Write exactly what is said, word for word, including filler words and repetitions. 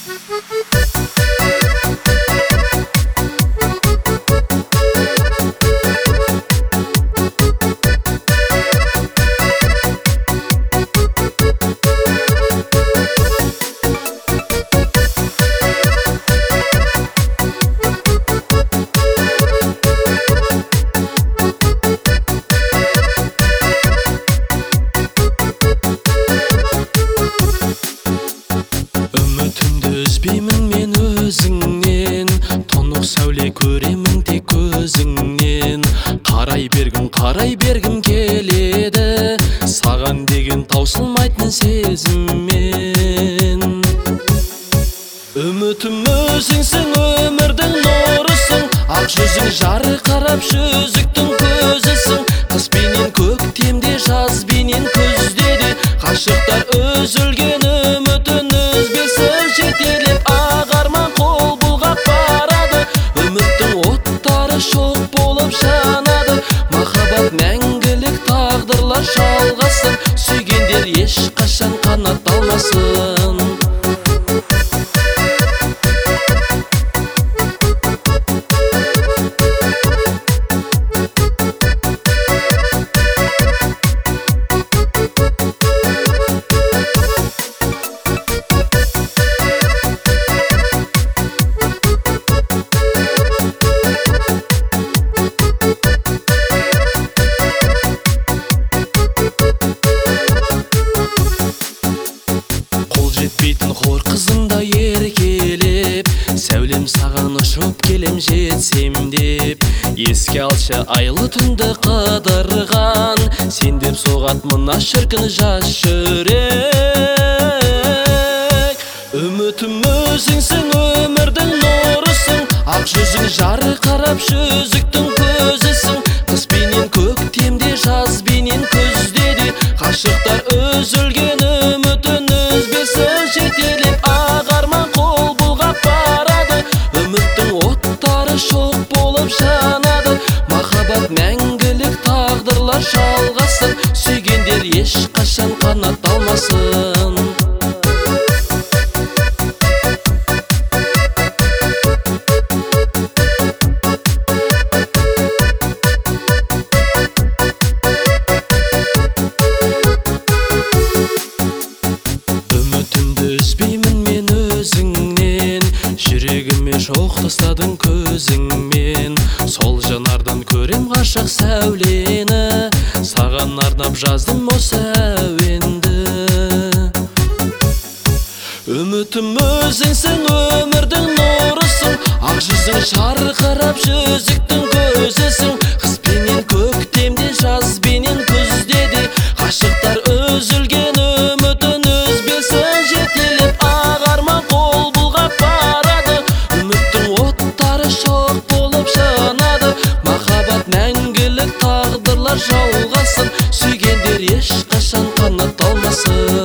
Үзбеймін мен өзіңнен, тұнық сәуле көремін тек көзіңнен. Қарай бергім, қарай бергім келеді, саған деген таусылмайтын сезіммен. Үмітім өзіңсің, өмірдің нұрысың, ақ жүзің жарқырап жүзіктің көзісің. Қыс пенен көктемде, жаз пенен күзде де, ғашықтар үзілген үмітін үзбесін жетелеп, ақ арман қол бұлғап барады. Үміттің оттары шоқ болып жанады, махаббат мәңгілік, тағдырлар жалғасын, сүйгендер ешқашан қанатталмасын. Жетпейтін хор қызында еркелеп, сәулем саған ұшып келем жетсем деп. Еске алшы айлы түнді қыдырған, сен деп соғат мына шіркін жас жүрек. Үмітім өзіңсің, өмірдің нұрысың, ақ жүзің жарқырап жүзіктің көзісің. Қыс пенен көктемде, жаз пенен күзде де, ғашықтар үзілген үмітін үзбесін жетелеп, ақ арман қол бұлғап барады. Үміттің оттары шоқ болып жанады, махаббат мәңгілік, тағдырлар жалғасын, сүйгендер ешқашан қанатталмасын. Үзбеймін мен өзіңнен, жүрегіме шоқ тастадың көзіңмен. Сол жанардан көрем ғашық сәулені, саған арнап жаздым осы әуенді. Үмітім өзіңсің, өмірдің нұрысың, ақ жүзің жарқырап жүзіктің көзісің. Қыс пенен көктемде, жаз пенен күзде де, ғашықтар үзілген үмітін үзбесін жетелеп, ақ арман қол бұлғап барады. Үміттің оттары шоқ болып жанады, махаббат мәңгілік, тағдырлар жалғасын, сүйгендер ешқашан қанатталмасын.